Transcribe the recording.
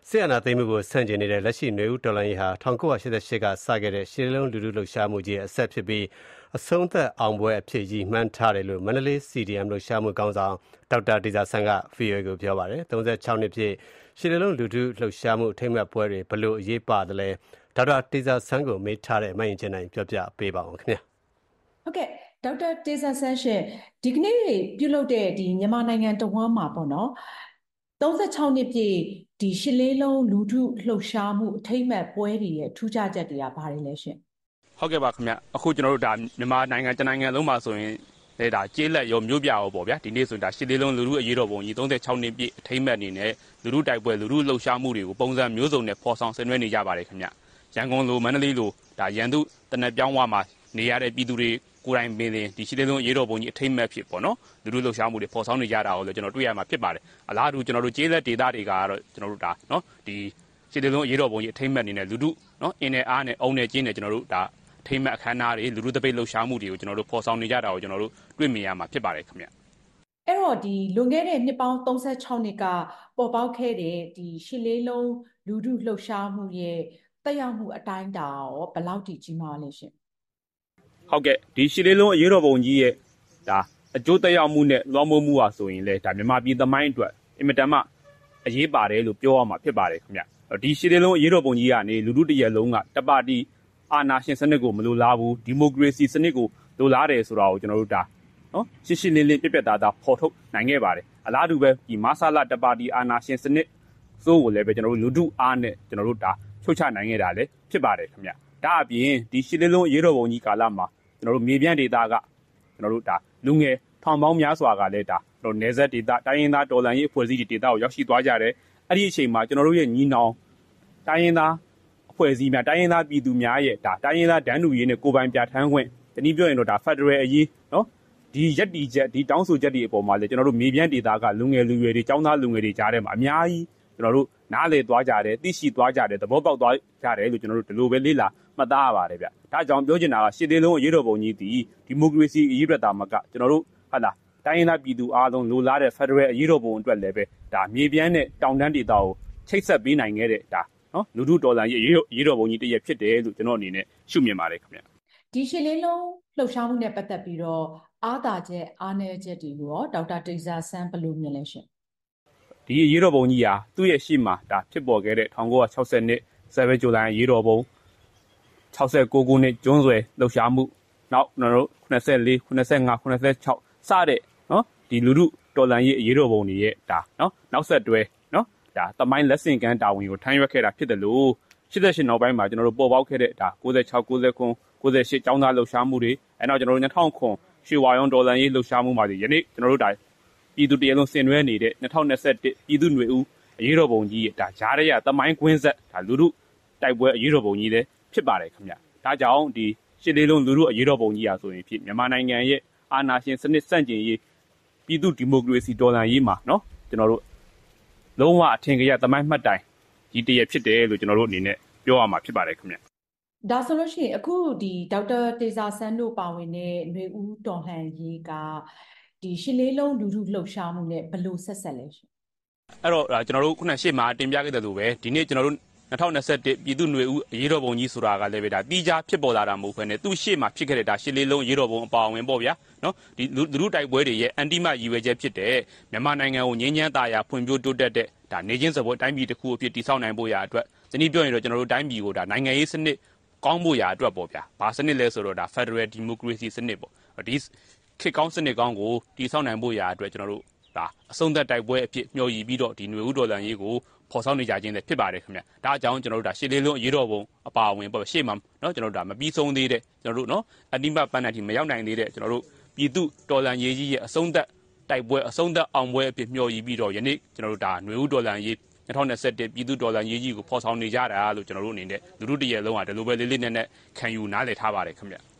ဆီယနာသိမ်းမှုကိုဆန့်ကျင်နေတဲ့လက်ရှိနွေဦးတော်လှန်ရေးဟာ1988ကစခဲ့တဲ့ရှစ်လေးလုံးလူထုလှုပ်ရှားမှုကြီးရဲ့အဆက်ဖြစ်ပြီးအဆုံးသက်အောင်ပွဲအဖြစ်ကြီးမှန်းထားတယ်လို့မန္တလေး CDM လှုပ်ရှားမှုခေါင်းဆောင်ဒေါက်တာတေဇာဆန်းက VOA ကိုပြောပါတယ်36နှစ်ပြည့်ရှစ်လေးလုံးလူထုလှုပ်ရှားမှုအထိမ်းအမှတ်ပွဲတွေဘလို့အရေးပါတယ်လဲဒေါက်တာတေဇာဆန်းကိုမေးထားတဲ့မရင်ချင်းနိုင်ပြောပြပေးပါအောင်ခင်ဗျာဟုတ်ကဲ့ဒေါက်တာတေဇာဆန်းရှင်ဒီကနေ့ပြုလုပ်တဲ့ဒီမြန်မာနိုင်ငံတဝန်းမှာပေါ့နော်36နှစ်ပြည့်ဒီရှစ်လေးလုံးလူထုလှုပ်ရှားမှုအထိမ်းအမှတ်ပွဲတွေရဲ့ထူးခြားချက်တွေကဘာတွေလဲရှင်ဟုတ်ကဲ့ပါခင်ဗျအခုကျွန်တော်တို့ဒါမြန်မာနိုင်ငံတနိုင်ငံလုံးမှာဆိုရင်ဒါကျေးလက်ရောမြို့ပြရောပေါ့ဗျာဒီနေ့ဆိုရင်ဒါရှစ်လေးလုံးလူထုအရေးတော်ပုံကြီး36နှစ်ပြည့်အထိမ်းအမှတ်အနေနဲ့လူထုတိုက်ပွဲလူထုလှုပ်ရှားမှုတွေကိုပုံစံမျိုးစုံနဲ့ဖော်ဆောင်ဆင်နွှဲနေကြပါတယ်ခင်ဗျရန်ကုန်လိုမန္တလေးလိုဒါရန်သူတနက်ပြောင်းဝမှာနေရတဲ့ပြည်သူတွေကိုယ်တိုင်ပင်ဒီရှစ်လေးလုံးအရေးတော်ပုံကြီးအထိမ်းအမှတ်ဖြစ်ပေါ့နော်လူထုလှုပ်ရှားမှုတွေဖော်ဆောင်နေကြတာကိုလည်းကျွန်တော်တွေ့ရမှာဖြစ်ပါတယ်အလားတူကျွန်တော်တို့ကျေးလက်ဒေသတွေကတော့ကျွန်တော်တို့ဒါနော်ဒီရှစ်လေးလုံးအရေးတော်ပုံကြီးအထိမ်းအမှတ်အနေနဲ့လူထုနော်အင်းနဲ့အားနဲ့အုံနဲ့ကျင်းနဲ့ကျွန်တော်တို့ဒါအထိမ်းအမှတ်အခမ်းအနားတွေလူထုတပိတ်လှုပ်ရှားမှုတွေကိုကျွန်တော်တို့ဖော်ဆောင်နေကြတာကိုကျွန်တော်တို့တွေ့မြင်ရမှာဖြစ်ပါတယ်ခင်ဗျအဲ့တော့ဒီလွန်ခဲ့တဲ့နှစ်ပေါင်း36နှစ်ကပေါ်ပေါက်ခဲ့တဲ့ဒီရှစ်လေးလုံးလူထုလှုပ်ရှားမှုရဲ့တက်ရောက်မှုအတိုင်းတာရောဘယ်လောက်ကြီးမားလဲရှင်ဟုတ်ကဲ့ဒီရှစ်လေးလုံးအရေးတော်ပုံကြီးရဲ့ဒါအကျိုးသက်ရောက်မှုနဲ့လွှမ်းမိုးမှုဟာဆိုရင်လေဒါမြန်မာပြည်သမိုင်းအတွက်အင်မတန်မှအရေးပါတယ်လို့ပြောရမှာဖြစ်ပါတယ်ခင်ဗျဒီရှစ်လေးလုံးအရေးတော်ပုံကြီးကနေလူထုတရက်လုံးကတပါတီအာဏာရှင်စနစ်ကိုမလိုလားဘူးဒီမိုကရေစီစနစ်ကိုလိုလားတယ်ဆိုတာကိုကျွန်တော်တို့ဒါနော်ရှင်းရှင်းလင်းလင်းပြတ်သားဖော်ထုတ်နိုင်ခဲ့ပါတယ်အလားတူပဲဒီမဆာလာတပါတီအာဏာရှင်စနစ်စိုးကိုလည်းပဲကျွန်တော်တို့လူထုအားနဲ့ကျွန်တော်တို့ဒါချုပ်ချနိုင်ခဲ့တာလည်းဖြစ်ပါတယ်ခင်ဗျဒါအပြင်ဒီရှစ်လေးလုံးအရေးတော်ပုံကြီးကာလမှာကျွန်တော်တို့မြေပြန့်ဒေသကကျွန်တော်တို့ဒါလူငယ်ထောင်ပေါင်းများစွာကလည်းဒါကျွန်တော်နယ်စပ်ဒေသတိုင်းရင်းသားတော်လှန်ရေးအဖွဲ့အစည်းတွေဒေသကိုရောက်ရှိသွားကြတယ်အဲ့ဒီအချိန်မှာကျွန်တော်တို့ရဲ့ညီနောင်တိုင်းရင်းသားအဖွဲ့အစည်းများတိုင်းရင်းသားပြည်သူများရဲ့ဒါတိုင်းရင်းသားဒန်းတူရေးနဲ့ကိုယ်ပိုင်ပြဋ္ဌာန်းခွင့်တနည်းပြောရင်တော့ဒါ Federal အရေးနော်ဒီရက်တီချက်ဒီတောင်းဆိုချက်တွေအပေါ်မှာလည်းကျွန်တော်တို့မြေပြန့်ဒေသကလူငယ်လူရွယ်တွေចောင်းသားလူငယ်တွေကြားထဲမှာအများကြီးကျွန်တော်တို့နားလည်သွားကြတယ်သိရှိသွားကြတယ်သဘောပေါက်သွားကြတယ်လို့ကျွန်တော်တို့ဒီလိုပဲလေ့လာမှတ်သားရပါတယ်ဗျဒါကြောင့်ပြောချင်တာကရှစ်လေးလုံးအရေးတော်ပုံကြီးဒီမိုကရေစီအရေးအတွက်တာမကကျွန်တော်တို့ဟုတ်လားတိုင်းရင်းသားပြည်သူအားလုံးလိုလားတဲ့ Federal အရေးတော်ပုံအတွက်လည်းပဲဒါမြေပြန့်နဲ့တောင်တန်းဒေသကိုချိတ်ဆက်ပေးနိုင်ခဲ့တဲ့ဒါနော်လူထုတော်လှန်ရေးအရေးတော်ပုံကြီးတရက်ဖြစ်တယ်လို့ကျွန်တော်အနေနဲ့ရှုမြင်ပါတယ်ခင်ဗျဒီရှစ်လေးလုံးလှုပ်ရှားမှုနဲ့ပတ်သက်ပြီးတော့အားသာချက်အားနည်းချက်တွေကိုရောဒေါက်တာတေဇာဆန်းဘယ်လိုမြင်လဲရှင်ဒီအရေးတော်ပုံကြီးဟာသူ့ရဲ့ရှေ့မှာဒါဖြစ်ပေါ်ခဲ့တဲ့1960နှစ်7ဇူလိုင်အရေးတော်ပုံ69ခုနှစ်ကျွန်းဆွယ်လှုပ်ရှားမှုနောက်ကျွန်တော်တို့84 85 86စတဲ့နော်ဒီလူထုတော်လှန်ရေးအရေးတော်ပုံတွေရဲ့ဒါနော်နောက်ဆက်တွဲနော်ဒါသမိုင်းလက်ဆင့်ကမ်းတာဝန်ကိုထမ်းရွက်ခဲ့တာဖြစ်တယ်လို့88နောက်ပိုင်းမှာကျွန်တော်တို့ပေါ်ပေါက်ခဲ့တဲ့ဒါ96 99 98ကျောင်းသားလှုပ်ရှားမှုတွေအဲနောက်ကျွန်တော်တို့2009ရွှေဝါရောင်တော်လှန်ရေးလှုပ်ရှားမှုမှာဒီယနေ့ကျွန်တော်တို့ဒါပြည်သူတရလုံးဆင်နွှဲနေတဲ့2021ပြည်သူ့ຫນွေဦးအရေးတော်ပုံကြီးဒါကြားရသမိုင်းကွင်းဆက်ဒါလူထုတိုက်ပွဲအရေးတော်ပုံကြီးလည်းဖြစ်ပါတယ်ခင်ဗျဒါကြောင့်ဒီရှစ်လေးလုံးလူထုအရေးတော်ပုံကြီးဟာဆိုရင်ဖြစ်မြန်မာနိုင်ငံရဲ့အာဏာရှင်စနစ်ဆန့်ကျင်ရေးပြည်သူ့ဒီမိုကရေစီတော်လှန်ရေးမှာနော်ကျွန်တော်တို့လုံးဝအထင်ကြီးသမိုင်းမှတ်တိုင်ကြီးတရဖြစ်တယ်လို့ကျွန်တော်တို့အနေနဲ့ပြောရမှာဖြစ်ပါတယ်ခင်ဗျဒါဆိုလို့ရှိရင်အခုဒီဒေါက်တာတေဇာဆန်းတို့ပါဝင်တဲ့ຫນွေဦးတော်လှန်ရေးကဒီရှစ်လေးလုံးလူထုလှုပ်ရှားမှုနဲ့ဘယ်လိုဆက်ဆက်လဲရှင်အဲ့တော့ကျွန်တော်တို့ခုနရှေ့မှာတင်ပြခဲ့တဲ့လိုပဲဒီနေ့ကျွန်တော်တို့2021ပြည်သူ့ຫນွေဦးအရေးတော်ပုံကြီးဆိုတာကလည်းပဲဒါတီးခြားဖြစ်ပေါ်လာတာမဟုတ်ဘဲနဲ့သူ့ရှေ့မှာဖြစ်ခဲ့တဲ့ဒါရှစ်လေးလုံးအရေးတော်ပုံအပါအဝင်ပေါ့ဗျာနော်ဒီလူထုတိုက်ပွဲတွေရဲ့အန်တိမရည်ရွယ်ချက်ဖြစ်တဲ့မြန်မာနိုင်ငံကိုငြိမ်းချမ်းသာယာဖွံ့ဖြိုးတိုးတက်တဲ့ဒါနေချင်းစပွဲတိုင်းပြည်တစ်ခုအဖြစ်တည်ဆောက်နိုင်ဖို့ရာအတွက်ဒီနေ့ပြောရင်တော့ကျွန်တော်တို့တိုင်းပြည်ကိုဒါနိုင်ငံရေးစနစ်ကောင်းဖို့ရာအတွက်ပေါ့ဗျာဘာစနစ်လဲဆိုတော့ဒါ Federal Democracy စနစ်ပေါ့ဒီခေတ်ကောင်းစနစ်ကောင်းကိုတည်ဆောက်နိုင်ဖို့ရာအတွက်ကျွန်တော်တို့ဒါအဆုံးသက်တိုက်ပွဲအဖြစ်မျှော်ရည်ပြီးတော့ဒီຫນွေဦးတော်လှန်ရေးကိုဖော်ဆောင်နေကြခြင်းလည်းဖြစ်ပါတယ်ခင်ဗျဒါအကြောင်းကျွန်တော်တို့ဒါရှစ်လေးလုံးအရေးတော်ပုံအပါအဝင်ပေါ့ရှေ့မှာเนาะကျွန်တော်တို့ဒါမပြီးဆုံးသေးတဲ့ကျွန်တော်တို့เนาะအတိမပန်းနိုင်ထိမရောက်နိုင်သေးတဲ့ကျွန်တော်တို့ပြည်သူတော်လှန်ရေးကြီးရဲ့အဆုံးသက်တိုက်ပွဲအဆုံးသက်အောင်ပွဲအဖြစ်မျှော်ရည်ပြီးတော့ယနေ့ကျွန်တော်တို့ဒါຫນွေဦးတော်လှန်ရေး2021ပြည်သူတော်လှန်ရေးကြီးကိုဖော်ဆောင်နေကြတာလို့ကျွန်တော်တို့အနေနဲ့လူထုတရက်လုံးကဒီလိုပဲလေးလေးနက်နက်ခံယူနားလည်ထားပါတယ်ခင်ဗျ